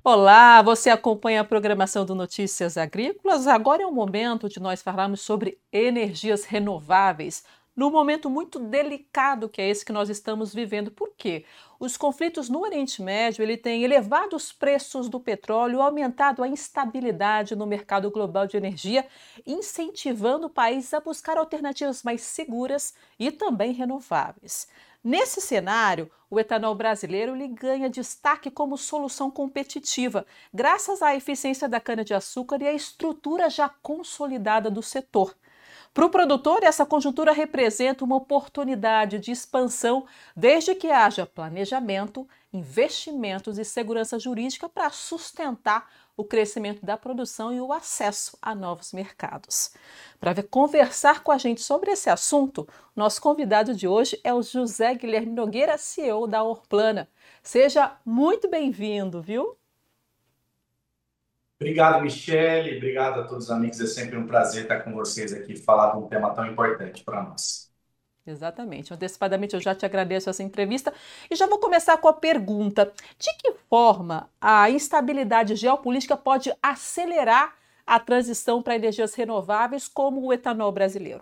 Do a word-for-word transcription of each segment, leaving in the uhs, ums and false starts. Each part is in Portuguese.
Olá, você acompanha a programação do Notícias Agrícolas? Agora é o momento de nós falarmos sobre energias renováveis, num momento muito delicado que é esse que nós estamos vivendo. Por quê? Os conflitos no Oriente Médio, ele tem elevado os preços do petróleo, aumentado a instabilidade no mercado global de energia, incentivando países a buscar alternativas mais seguras e também renováveis. Nesse cenário, o etanol brasileiro ele ganha destaque como solução competitiva, graças à eficiência da cana-de-açúcar e à estrutura já consolidada do setor. Para o produtor, essa conjuntura representa uma oportunidade de expansão, desde que haja planejamento, investimentos e segurança jurídica para sustentar o crescimento da produção e o acesso a novos mercados. Para conversar com a gente sobre esse assunto, nosso convidado de hoje é o José Guilherme Nogueira, C E O da Orplana. Seja muito bem-vindo, viu? Obrigado, Michele. Obrigado a todos os amigos. É sempre um prazer estar com vocês aqui, falar de um tema tão importante para nós. Exatamente. Antecipadamente eu já te agradeço essa entrevista e já vou começar com a pergunta: de que forma a instabilidade geopolítica pode acelerar a transição para energias renováveis, como o etanol brasileiro?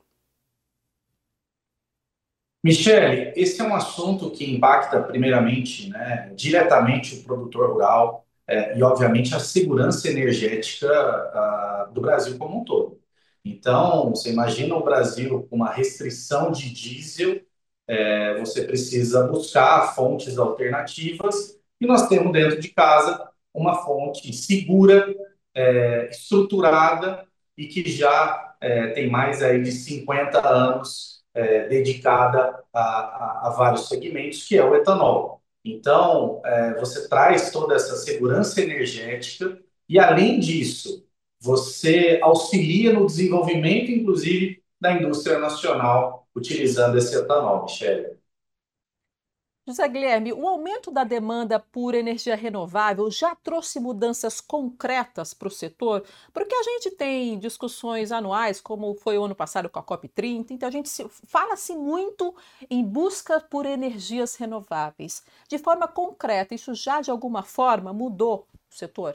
Michele, esse é um assunto que impacta, primeiramente, né, diretamente o produtor rural eh, e, obviamente, a segurança energética ah, do Brasil como um todo. Então, você imagina o Brasil com uma restrição de diesel, eh, você precisa buscar fontes alternativas e nós temos dentro de casa uma fonte segura, eh, estruturada e que já eh, tem mais aí de cinquenta anos eh, dedicada a, a, a vários segmentos, que é o etanol. Então, eh, você traz toda essa segurança energética e, além disso, você auxilia no desenvolvimento, inclusive, da indústria nacional utilizando esse etanol, Michele. José Guilherme, o aumento da demanda por energia renovável já trouxe mudanças concretas para o setor? Porque a gente tem discussões anuais, como foi o ano passado com a COP trinta, então a gente se- fala-se muito em busca por energias renováveis. De forma concreta, isso já de alguma forma mudou o setor?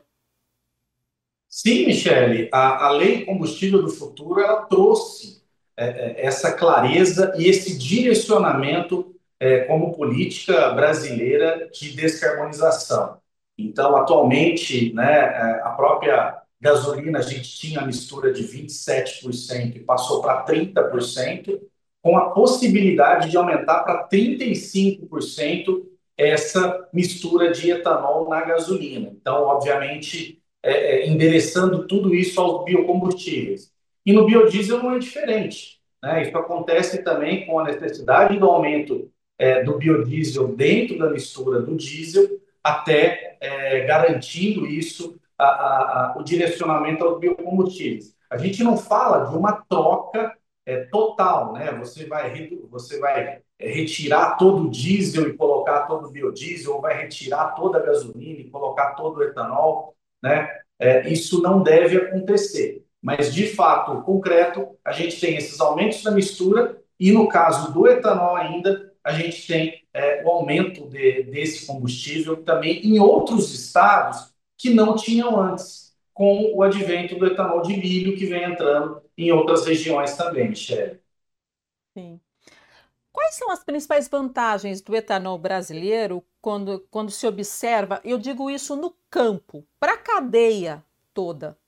Sim, Michele, a, a Lei Combustível do Futuro ela trouxe é, é, essa clareza e esse direcionamento é, como política brasileira de descarbonização. Então, atualmente, né, é, a própria gasolina, a gente tinha a mistura de vinte e sete por cento e passou para trinta por cento, com a possibilidade de aumentar para trinta e cinco por cento essa mistura de etanol na gasolina. Então, obviamente, é, é, endereçando tudo isso aos biocombustíveis. E no biodiesel não é diferente. Né? Isso acontece também com a necessidade do aumento é, do biodiesel dentro da mistura do diesel, até é, garantindo isso, a, a, a, o direcionamento aos biocombustíveis. A gente não fala de uma troca é, total, né? Você vai, você vai é, retirar todo o diesel e colocar todo o biodiesel, ou vai retirar toda a gasolina e colocar todo o etanol, né? É, isso não deve acontecer. Mas, de fato, concreto, a gente tem esses aumentos da mistura e, no caso do etanol ainda, a gente tem é, o aumento de, desse combustível também em outros estados que não tinham antes, com o advento do etanol de milho que vem entrando em outras regiões também, Michele. Sim. Quais são as principais vantagens do etanol brasileiro quando, quando se observa, eu digo isso no campo, para a cadeia toda?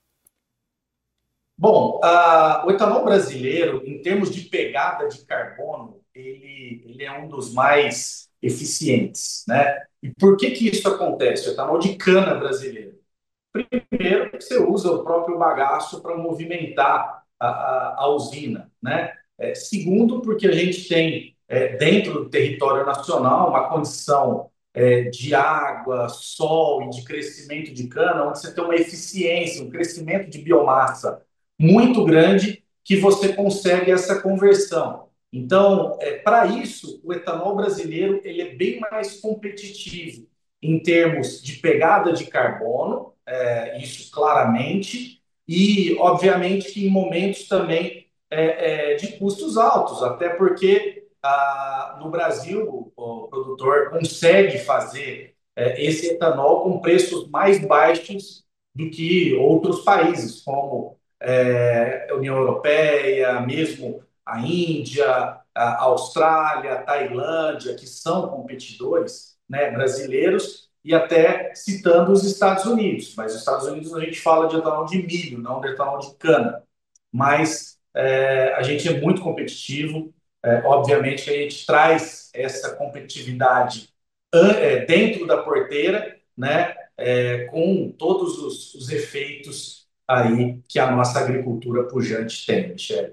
Bom, ah, o etanol brasileiro, em termos de pegada de carbono, ele, ele é um dos mais eficientes, né? E por que que isso acontece? O etanol de cana brasileiro. Primeiro, você usa o próprio bagaço para movimentar a, a, a usina, né? É, segundo, porque a gente tem é, dentro do território nacional uma condição é, de água, sol e de crescimento de cana, onde você tem uma eficiência, um crescimento de biomassa muito grande que você consegue essa conversão. Então, é, para isso, o etanol brasileiro ele é bem mais competitivo em termos de pegada de carbono, é, isso claramente, e obviamente que em momentos também é, é, de custos altos, até porque ah, no Brasil o produtor consegue fazer é, esse etanol com preços mais baixos do que outros países, como é, a União Europeia, mesmo a Índia, a Austrália, a Tailândia, que são competidores, né, brasileiros, e até citando os Estados Unidos. Mas os Estados Unidos a gente fala de etanol de milho, não de etanol de cana. Mas é, a gente é muito competitivo. É, obviamente que a gente traz essa competitividade é, dentro da porteira, né, é, com todos os, os efeitos aí que a nossa agricultura pujante tem, Michele.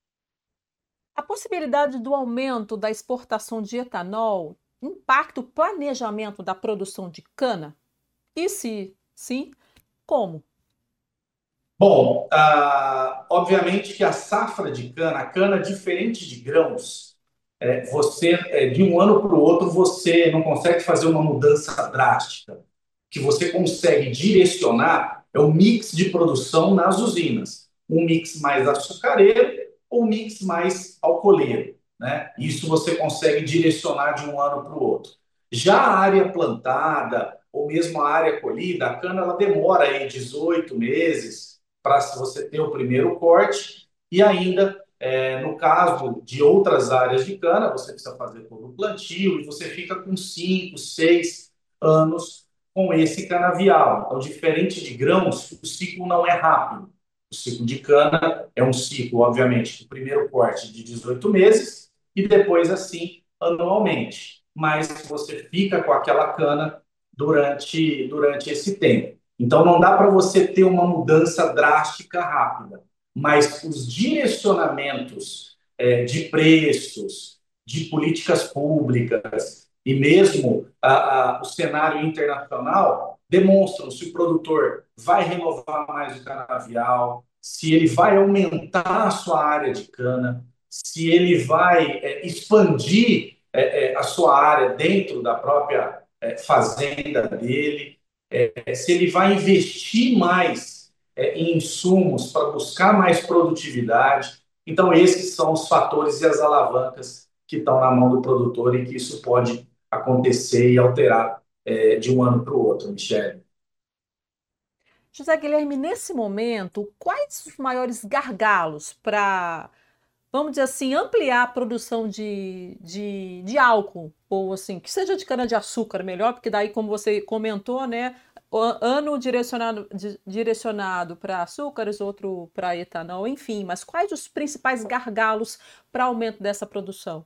A possibilidade do aumento da exportação de etanol impacta o planejamento da produção de cana? E se sim, como? Bom, ah, obviamente que a safra de cana, a cana diferente de grãos, é, você é, de um ano para o outro você não consegue fazer uma mudança drástica. Que você consegue direcionar é o mix de produção nas usinas, um mix mais açucareiro ou um mix mais alcooleiro, né? Isso você consegue direcionar de um ano para o outro. Já a área plantada ou mesmo a área colhida, a cana ela demora aí dezoito meses para você ter o primeiro corte e ainda é, no caso de outras áreas de cana, você precisa fazer todo o plantio e você fica com cinco, seis anos com esse canavial. Então, diferente de grãos, o ciclo não é rápido. O ciclo de cana é um ciclo, obviamente, do primeiro corte de dezoito meses e depois, assim, anualmente. Mas você fica com aquela cana durante, durante esse tempo. Então, não dá para você ter uma mudança drástica rápida, mas os direcionamentos é, de preços, de políticas públicas e mesmo a, a, o cenário internacional demonstram se o produtor vai renovar mais o canavial, se ele vai aumentar a sua área de cana, se ele vai é, expandir é, é, a sua área dentro da própria é, fazenda dele, é, se ele vai investir mais é, em insumos para buscar mais produtividade. Então, esses são os fatores e as alavancas que estão na mão do produtor e que isso pode acontecer e alterar é, de um ano para o outro, Michele. José Guilherme, nesse momento, quais os maiores gargalos para, vamos dizer assim, ampliar a produção de, de, de álcool? Ou assim, que seja de cana-de-açúcar melhor, porque daí, como você comentou, né? o- Ano direcionado, di- direcionado para açúcares, outro para etanol, enfim. Mas quais os principais gargalos para aumento dessa produção?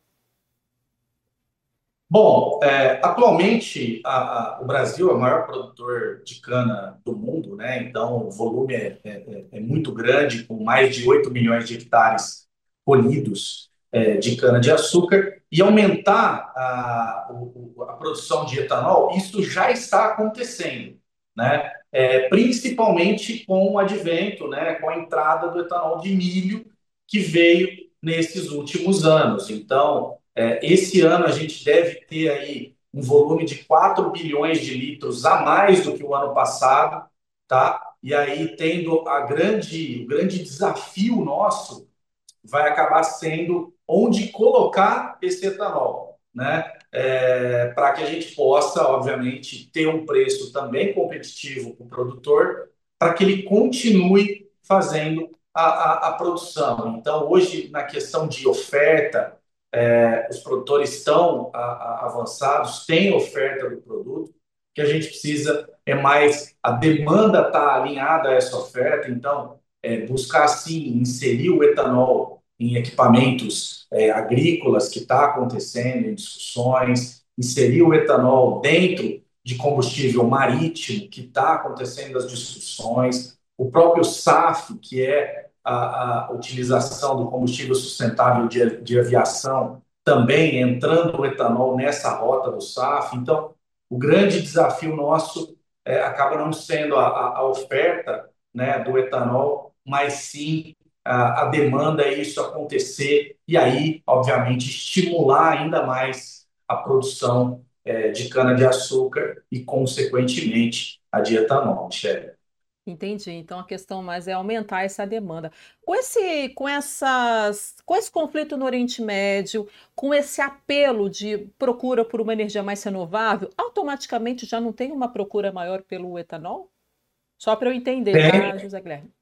Bom, é, atualmente a- a- o Brasil é o maior produtor de cana do mundo, né? Então o volume é, é- é é muito grande, com mais de oito milhões de hectares colhidos é, de cana-de-açúcar, e aumentar a, o- o- a produção de etanol, isso já está acontecendo, né? É, principalmente com o advento, né, com a entrada do etanol de milho que veio nesses últimos anos. Então, é, esse ano a gente deve ter aí um volume de quatro bilhões de litros a mais do que o ano passado, tá? E aí tendo a grande, o grande desafio nosso vai acabar sendo onde colocar esse etanol, né? É, para que a gente possa, obviamente, ter um preço também competitivo para o produtor, para que ele continue fazendo a, a, a produção. Então, hoje, na questão de oferta, é, os produtores estão a, a, avançados, têm oferta do produto, que a gente precisa é mais a demanda está alinhada a essa oferta, então é, buscar sim inserir o etanol em equipamentos é, agrícolas que está acontecendo em discussões, inserir o etanol dentro de combustível marítimo que está acontecendo as discussões, o próprio S A F, que é a, a utilização do combustível sustentável de, de aviação, também entrando o etanol nessa rota do S A F. Então, o grande desafio nosso é, acaba não sendo a, a, a oferta, né, do etanol, mas sim a, a demanda é isso acontecer e aí, obviamente, estimular ainda mais a produção é, de cana-de-açúcar e, consequentemente, a de etanol, Michele. Entendi. Então a questão mais é aumentar essa demanda. Com esse com essas com esse conflito no Oriente Médio, com esse apelo de procura por uma energia mais renovável, automaticamente já não tem uma procura maior pelo etanol? Só para eu entender, Tem, tá, José Guilherme?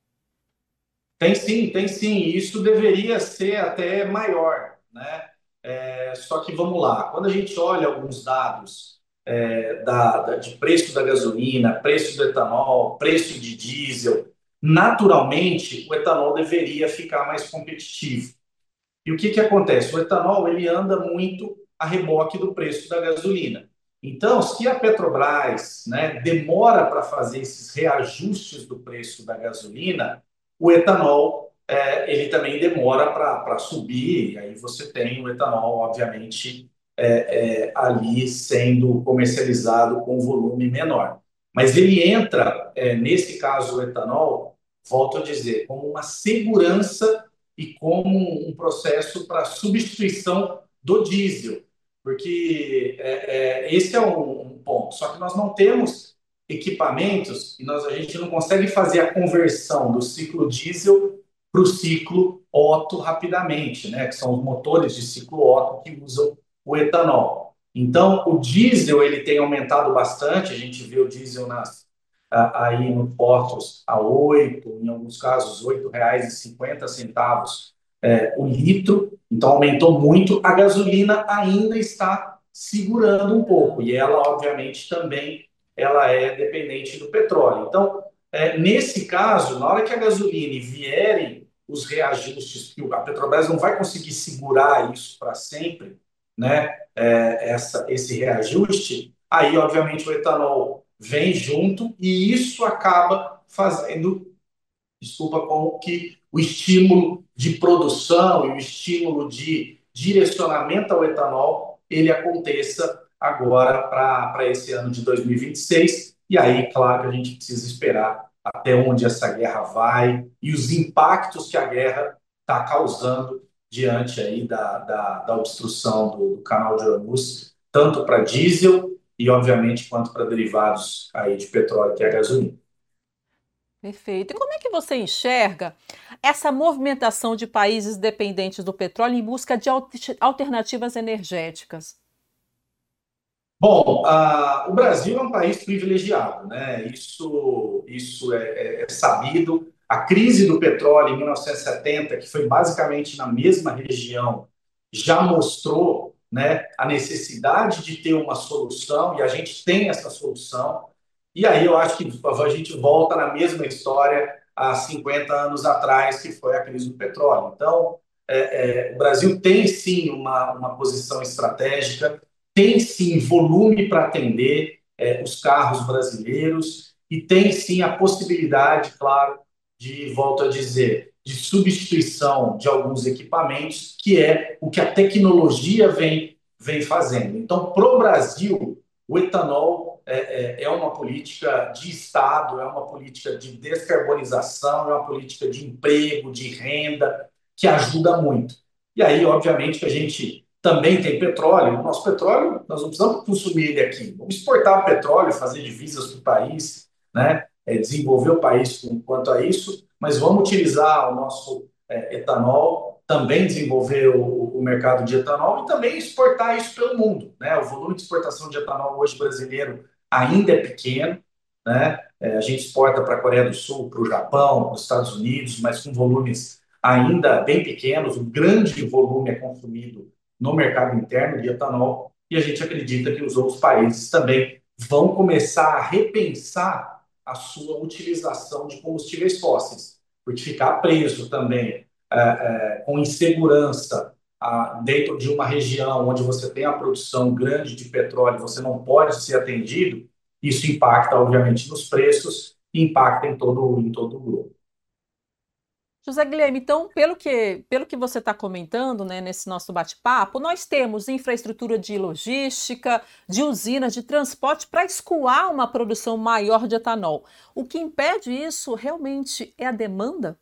tem sim, tem sim. Isso deveria ser até maior, né? É, só que vamos lá, quando a gente olha alguns dados é, da, da- de preço da gasolina, preço do etanol, preço de diesel, naturalmente o etanol deveria ficar mais competitivo. E o que que acontece? O etanol ele anda muito a reboque do preço da gasolina. Então, se a Petrobras, né, demora para fazer esses reajustes do preço da gasolina, o etanol é, ele também demora para subir. E aí você tem o etanol, obviamente, é, é, ali sendo comercializado com volume menor. Mas ele entra, é, nesse caso, o etanol, volto a dizer, como uma segurança e como um processo para substituição do diesel, porque é, é, esse é um, um ponto. Só que nós não temos equipamentos e nós, a gente não consegue fazer a conversão do ciclo diesel para o ciclo Otto rapidamente, né? Que são os motores de ciclo Otto que usam o etanol. Então, o diesel ele tem aumentado bastante, a gente vê o diesel nas aí nos postos a oito, em alguns casos oito reais e cinquenta centavos é, o litro, então aumentou muito. A gasolina ainda está segurando um pouco e ela, obviamente, também ela é dependente do petróleo. Então, é, nesse caso, na hora que a gasolina vierem os reajustes, que a Petrobras não vai conseguir segurar isso para sempre, né? É, essa, esse reajuste, aí, obviamente, o etanol vem junto e isso acaba fazendo, desculpa, com que o estímulo de produção e o estímulo de direcionamento ao etanol ele aconteça agora para esse ano de dois mil e vinte e seis. E aí, claro que a gente precisa esperar até onde essa guerra vai e os impactos que a guerra está causando diante aí da, da, da obstrução do, do canal de Hormuz, tanto para diesel e, obviamente, quanto para derivados aí de petróleo, que é a gasolina. Perfeito. E como é que você enxerga essa movimentação de países dependentes do petróleo em busca de alti- alternativas energéticas? Bom, a, o Brasil é um país privilegiado, né? Isso, isso é, é é sabido. A crise do petróleo em mil novecentos e setenta, que foi basicamente na mesma região, já mostrou, né, a necessidade de ter uma solução, e a gente tem essa solução. E aí eu acho que a gente volta na mesma história há cinquenta anos atrás, que foi a crise do petróleo. Então, é, é, o Brasil tem sim uma, uma posição estratégica, tem sim volume para atender é, os carros brasileiros e tem sim a possibilidade, claro, de, volto a dizer, de substituição de alguns equipamentos, que é o que a tecnologia vem, vem fazendo. Então, para o Brasil, o etanol é, é, é uma política de Estado, é uma política de descarbonização, é uma política de emprego, de renda, que ajuda muito. E aí, obviamente, que a gente também tem petróleo. O nosso petróleo, nós não precisamos consumir ele aqui. Vamos exportar o petróleo, fazer divisas para o país, né? É, desenvolver o país quanto a isso, mas vamos utilizar o nosso é, etanol, também desenvolver o, o mercado de etanol e também exportar isso pelo mundo, né? O volume de exportação de etanol hoje brasileiro ainda é pequeno, né? É, a gente exporta para a Coreia do Sul, para o Japão, para os Estados Unidos, mas com volumes ainda bem pequenos. O grande volume é consumido no mercado interno de etanol e a gente acredita que os outros países também vão começar a repensar a sua utilização de combustíveis fósseis, porque ficar preso também é, é, com insegurança a, dentro de uma região onde você tem a produção grande de petróleo, você não pode ser atendido, isso impacta, obviamente, nos preços e impacta em todo, em todo o globo. José Guilherme, então, pelo que, pelo que você está comentando, né, nesse nosso bate-papo, nós temos infraestrutura de logística, de usinas, de transporte para escoar uma produção maior de etanol. O que impede isso realmente é a demanda?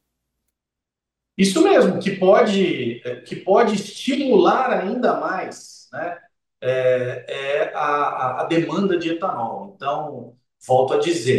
Isso mesmo, que pode, que pode estimular ainda mais, né, é, é a, a demanda de etanol. Então, volto a dizer,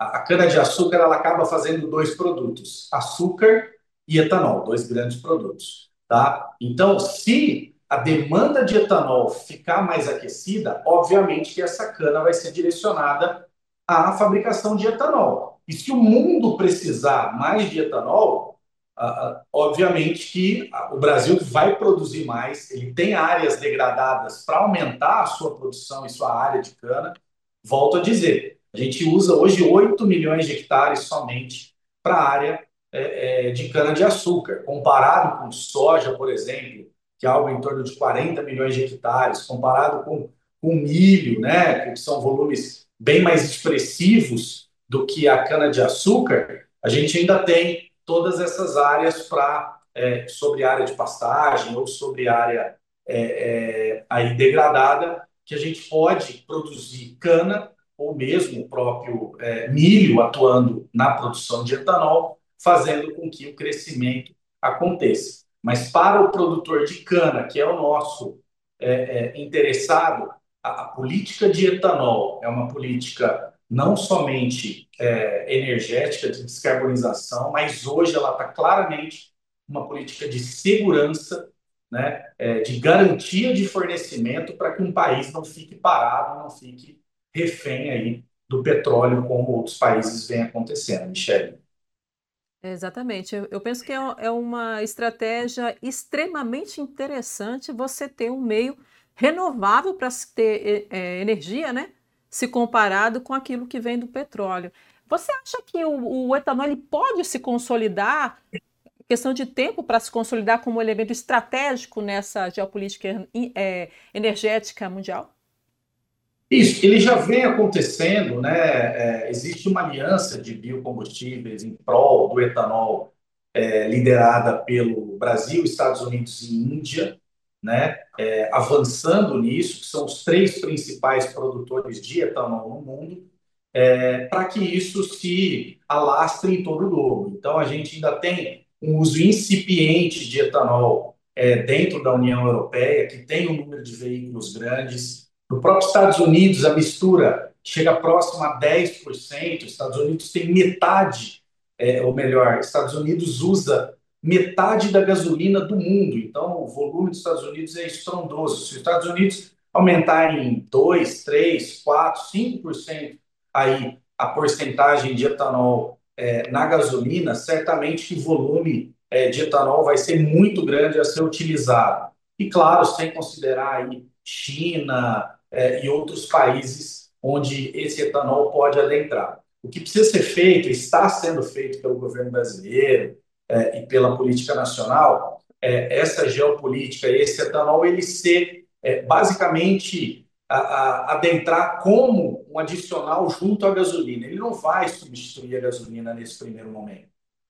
a cana-de-açúcar ela acaba fazendo dois produtos, açúcar e etanol, dois grandes produtos, tá? Então, se a demanda de etanol ficar mais aquecida, obviamente que essa cana vai ser direcionada à fabricação de etanol. E se o mundo precisar mais de etanol, ah, ah, obviamente que o Brasil vai produzir mais, ele tem áreas degradadas para aumentar a sua produção e sua área de cana. Volto a dizer, a gente usa hoje oito milhões de hectares somente para a área é, é, de cana-de-açúcar, comparado com soja, por exemplo, que é algo em torno de quarenta milhões de hectares, comparado com, com milho, né, que são volumes bem mais expressivos do que a cana-de-açúcar, a gente ainda tem todas essas áreas para é, sobre área de pastagem ou sobre área é, é, aí degradada, que a gente pode produzir cana ou mesmo o próprio é, milho atuando na produção de etanol, fazendo com que o crescimento aconteça. Mas para o produtor de cana, que é o nosso é, é, interessado, a, a, política de etanol é uma política não somente é, energética de descarbonização, mas hoje ela está claramente uma política de segurança, né, é, de garantia de fornecimento para que um país não fique parado, não fique refém aí do petróleo, como outros países vêm acontecendo, Michele. Exatamente. Eu, eu penso que é, é uma estratégia extremamente interessante você ter um meio renovável para se ter é, energia, né? Se comparado com aquilo que vem do petróleo. Você acha que o, o etanol ele pode se consolidar, questão de tempo para se consolidar como elemento estratégico nessa geopolítica é, energética mundial? Isso, ele já vem acontecendo, né? É, existe uma aliança de biocombustíveis em prol do etanol, é, liderada pelo Brasil, Estados Unidos e Índia, né? É, avançando nisso, que são os três principais produtores de etanol no mundo, é, para que isso se alastre em todo o globo. Então, a gente ainda tem um uso incipiente de etanol é, dentro da União Europeia, que tem um número de veículos grandes. No próprio Estados Unidos, a mistura chega próximo a dez por cento. Estados Unidos tem metade, é, ou melhor, Estados Unidos usa metade da gasolina do mundo. Então, o volume dos Estados Unidos é estrondoso. Se os Estados Unidos aumentar em dois, três, quatro, cinco por cento aí a porcentagem de etanol é, na gasolina, certamente que o volume é, de etanol vai ser muito grande a ser utilizado. E claro, sem considerar aí China é, e outros países onde esse etanol pode adentrar. O que precisa ser feito, está sendo feito pelo governo brasileiro é, e pela política nacional, é, essa geopolítica, esse etanol, ele ser é, basicamente a, a, adentrar como um adicional junto à gasolina. Ele não vai substituir a gasolina nesse primeiro momento.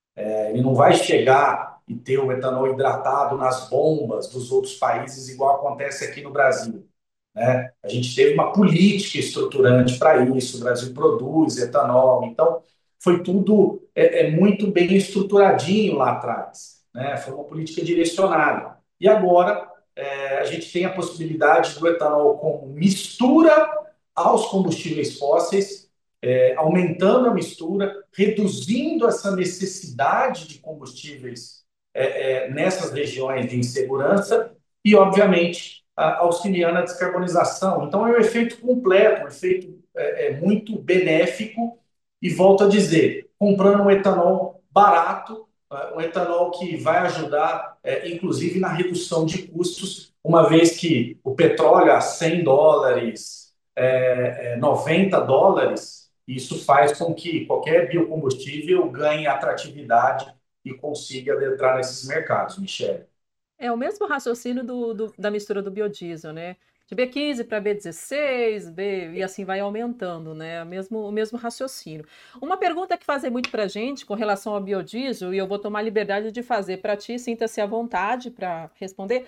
É, ele não vai chegar e ter o etanol hidratado nas bombas dos outros países, igual acontece aqui no Brasil, né? A gente teve uma política estruturante para isso, o Brasil produz etanol, então foi tudo é, é muito bem estruturadinho lá atrás, né? Foi uma política direcionada. E agora é, a gente tem a possibilidade do etanol como mistura aos combustíveis fósseis, é, aumentando a mistura, reduzindo essa necessidade de combustíveis é, é, nessas regiões de insegurança e, obviamente, a, auxiliando a descarbonização. Então, é um efeito completo, um efeito é, é, muito benéfico. E volto a dizer, comprando um etanol barato, uh, um etanol que vai ajudar, é, inclusive, na redução de custos, uma vez que o petróleo a cem dólares, é, é, noventa dólares, isso faz com que qualquer biocombustível ganhe atratividade e consiga adentrar nesses mercados, Michele. É o mesmo raciocínio do do da mistura do biodiesel, né, de B quinze para B dezesseis, B e assim vai aumentando, né, o mesmo o mesmo raciocínio. Uma pergunta que fazem muito pra gente com relação ao biodiesel, e eu vou tomar a liberdade de fazer para ti, sinta-se à vontade para responder,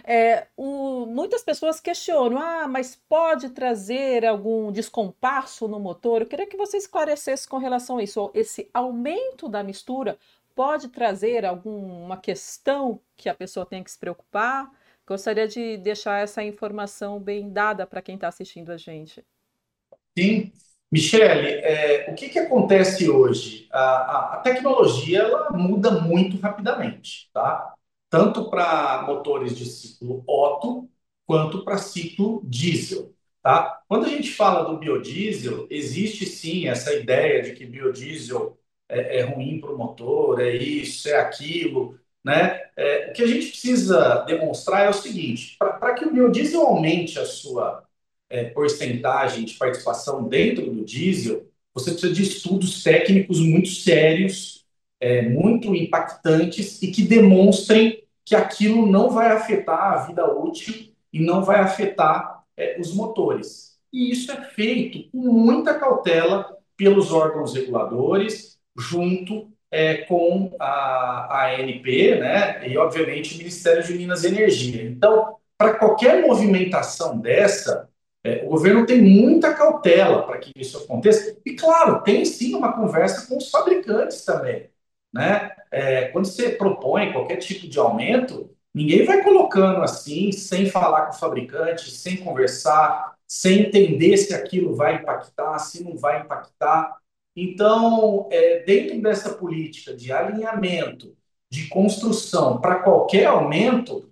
é o muitas pessoas questionam: "Ah, mas pode trazer algum descompasso no motor?". Eu queria que você esclarecesse com relação a isso, esse aumento da mistura pode trazer alguma questão que a pessoa tenha que se preocupar? Gostaria de deixar essa informação bem dada para quem está assistindo a gente. Sim, Michele, é, o que que acontece hoje? A, a- a tecnologia ela muda muito rapidamente, tá? Tanto para motores de ciclo Otto quanto para ciclo diesel, tá? Quando a gente fala do biodiesel, existe sim essa ideia de que biodiesel é, é ruim para o motor, é isso, é aquilo, né? É, o que a gente precisa demonstrar é o seguinte: para que o biodiesel aumente a sua é, porcentagem de participação dentro do diesel, você precisa de estudos técnicos muito sérios, é, muito impactantes e que demonstrem que aquilo não vai afetar a vida útil e não vai afetar é, os motores. E isso é feito com muita cautela pelos órgãos reguladores, junto é, com a, a ANP, né, e obviamente o Ministério de Minas e Energia. Então, para qualquer movimentação dessa, é, o governo tem muita cautela para que isso aconteça. E, claro, tem sim uma conversa com os fabricantes também. Né? É, quando você propõe qualquer tipo de aumento, ninguém vai colocando assim, sem falar com o fabricante, sem conversar, sem entender se aquilo vai impactar, se não vai impactar. Então, é, dentro dessa política de alinhamento, de construção para qualquer aumento,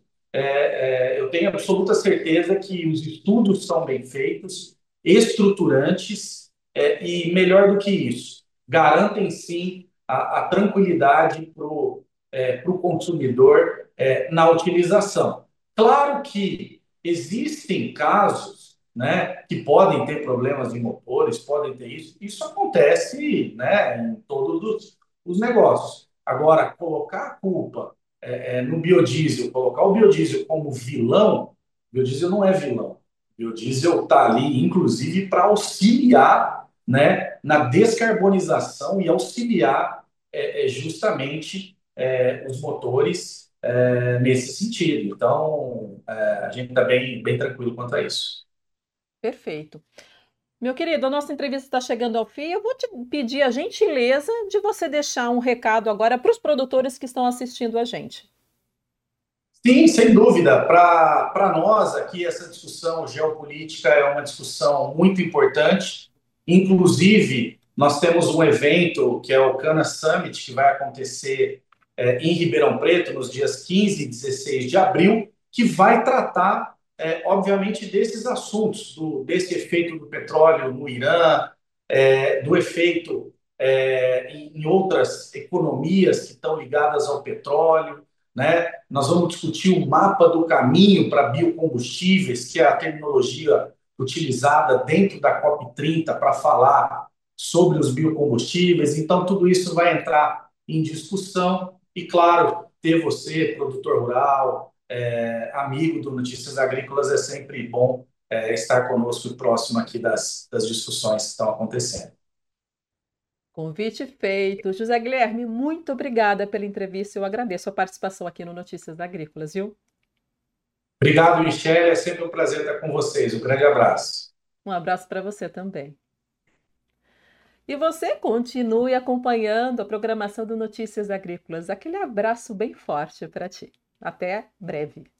é, é, eu tenho absoluta certeza que os estudos são bem feitos, estruturantes, é, e melhor do que isso, garantem sim a, a tranquilidade para o é, pro consumidor é, na utilização. Claro que existem casos, né, que podem ter problemas de motores, podem ter isso, isso acontece, né, em todos os, os negócios. Agora, colocar a culpa é, é, no biodiesel, colocar o biodiesel como vilão, o biodiesel não é vilão. O biodiesel está ali, inclusive, para auxiliar, né, na descarbonização e auxiliar é, é, justamente é, os motores é, nesse sentido. Então, é, a gente está bem, bem tranquilo quanto a isso. Perfeito. Meu querido, a nossa entrevista está chegando ao fim. Eu vou te pedir a gentileza de você deixar um recado agora para os produtores que estão assistindo a gente. Sim, sem dúvida. Para nós aqui, essa discussão geopolítica é uma discussão muito importante. Inclusive, nós temos um evento que é o Cana Summit, que vai acontecer é, em Ribeirão Preto, nos dias quinze e dezesseis de abril, que vai tratar, é, obviamente, desses assuntos, do, desse efeito do petróleo no Irã, é, do efeito é, em, em outras economias que estão ligadas ao petróleo, né? Nós vamos discutir o mapa do caminho para biocombustíveis, que é a terminologia utilizada dentro da COP trinta para falar sobre os biocombustíveis. Então, tudo isso vai entrar em discussão e, claro, ter você, produtor rural, é, amigo do Notícias Agrícolas, é sempre bom é, estar conosco próximo aqui das, das discussões que estão acontecendo. Convite feito. José Guilherme, muito obrigada pela entrevista. Eu agradeço a participação aqui no Notícias Agrícolas, viu? Obrigado, Michele. É sempre um prazer estar com vocês. Um grande abraço. Um abraço para você também. E você continue acompanhando a programação do Notícias Agrícolas. Aquele abraço bem forte para ti. Até breve.